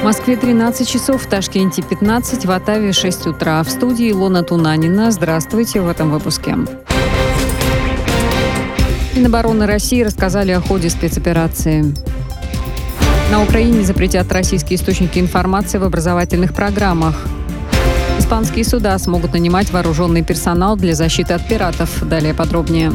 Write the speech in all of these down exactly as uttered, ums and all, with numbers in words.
В Москве тринадцать часов, в Ташкенте пятнадцать, в Оттаве шесть утра. В студии Илона Тунанина. Здравствуйте в этом выпуске. Минобороны России рассказали о ходе спецоперации. На Украине запретят российские источники информации в образовательных программах. Испанские суда смогут нанимать вооруженный персонал для защиты от пиратов. Далее подробнее.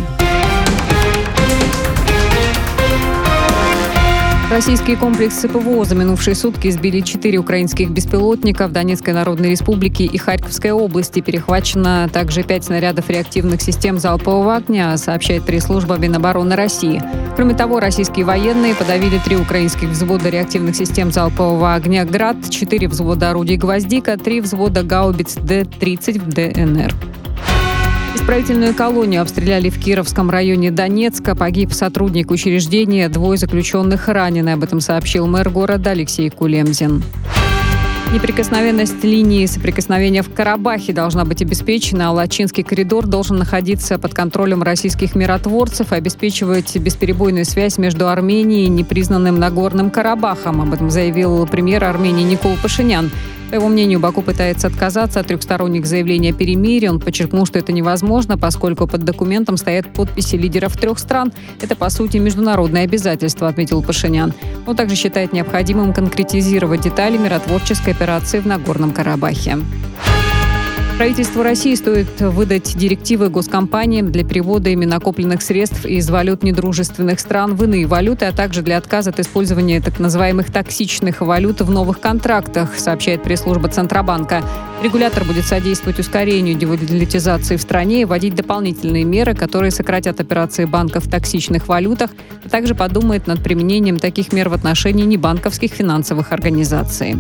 Российские комплексы ПВО за минувшие сутки сбили четыре украинских беспилотника в Донецкой Народной Республике и Харьковской области. Перехвачено также пять снарядов реактивных систем залпового огня, сообщает пресс-служба Минобороны России. Кроме того, российские военные подавили три украинских взвода реактивных систем залпового огня «Град», четыре взвода орудий «Гвоздика», три взвода гаубиц Д тридцать в ДНР. Исправительную колонию обстреляли в Кировском районе Донецка. Погиб сотрудник учреждения, двое заключенных ранены. Об этом сообщил мэр города Алексей Кулемзин. Неприкосновенность линии соприкосновения в Карабахе должна быть обеспечена, а Лачинский коридор должен находиться под контролем российских миротворцев и обеспечивать бесперебойную связь между Арменией и непризнанным Нагорным Карабахом. Об этом заявил премьер Армении Никол Пашинян. По его мнению, Баку пытается отказаться от трехсторонних заявлений о перемирии. Он подчеркнул, что это невозможно, поскольку под документом стоят подписи лидеров трех стран. Это, по сути, международное обязательство, отметил Пашинян. Он также считает необходимым конкретизировать детали миротворческой операции в Нагорном Карабахе. Правительству России стоит выдать директивы госкомпаниям для перевода ими накопленных средств из валют недружественных стран в иные валюты, а также для отказа от использования так называемых токсичных валют в новых контрактах, сообщает пресс-служба Центробанка. Регулятор будет содействовать ускорению девалютизации в стране и вводить дополнительные меры, которые сократят операции банков в токсичных валютах, а также подумает над применением таких мер в отношении небанковских финансовых организаций.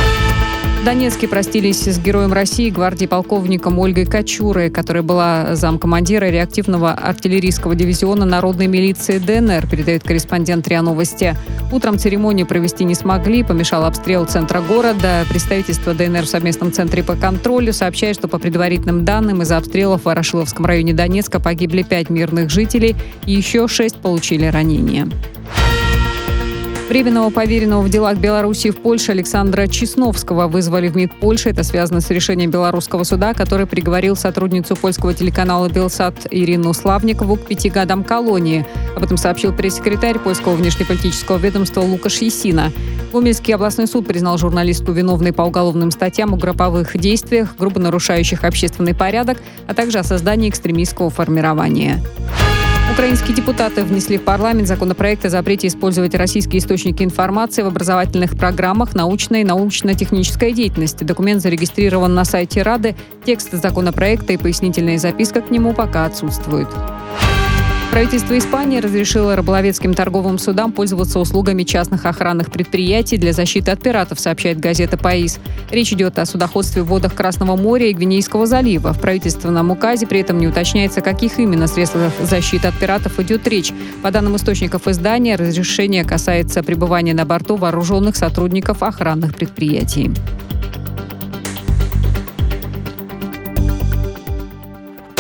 В Донецке простились с героем России, гвардии полковником Ольгой Кочурой, которая была замкомандира реактивного артиллерийского дивизиона народной милиции ДНР, передает корреспондент РИА Новости. Утром церемонию провести не смогли, помешал обстрел центра города. Представительство ДНР в совместном центре по контролю сообщает, что по предварительным данным из-за обстрелов в Ворошиловском районе Донецка погибли пять мирных жителей и еще шесть получили ранения. Временного поверенного в делах Белоруссии в Польше Александра Чесновского вызвали в МИД Польши. Это связано с решением белорусского суда, который приговорил сотрудницу польского телеканала «Белсат» Ирину Славникову к пяти годам колонии. Об этом сообщил пресс-секретарь польского внешнеполитического ведомства Лукаш Ясина. Гомельский областной суд признал журналистку виновной по уголовным статьям о групповых действиях, грубо нарушающих общественный порядок, а также о создании экстремистского формирования. Украинские депутаты внесли в парламент законопроект о запрете использовать российские источники информации в образовательных программах научной и научно-технической деятельности. Документ зарегистрирован на сайте Рады. Текст законопроекта и пояснительная записка к нему пока отсутствуют. Правительство Испании разрешило рыболовецким торговым судам пользоваться услугами частных охранных предприятий для защиты от пиратов, сообщает газета «Паис». Речь идет о судоходстве в водах Красного моря и Гвинейского залива. В правительственном указе при этом не уточняется, о каких именно средствах защиты от пиратов идет речь. По данным источников издания, разрешение касается пребывания на борту вооруженных сотрудников охранных предприятий.